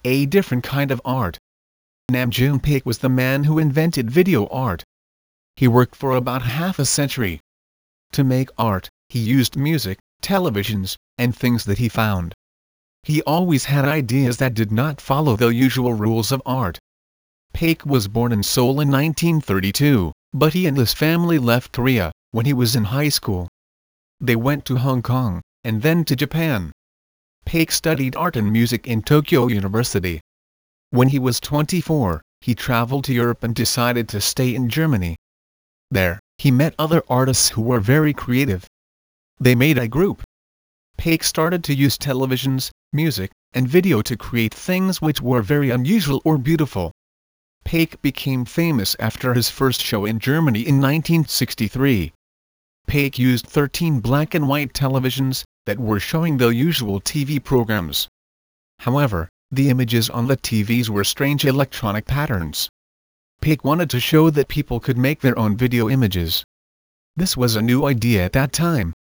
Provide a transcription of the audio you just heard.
a different kind of art. Nam June Paik was the man who invented video art. He worked for about half a century. To make art, he used music, televisions, and things that he found. He always had ideas that did not follow the usual rules of art. Paik was born in Seoul in 1932, but he and his family left Korea when he was in high school. They went to Hong Kong, and then to Japan. Paik studied art and music in Tokyo University. When he was 24, he traveled to Europe and decided to stay in Germany. There, he met other artists who were very creative. They made a group. Paik started to use televisions, music, and video to create things which were very unusual or beautiful. Paik became famous after his first show in Germany in 1963. Paik used 13 black and white televisions that were showing the usual TV programs. However, the images on the TVs were strange electronic patterns. Paik wanted to show that people could make their own video images. This was a new idea at that time,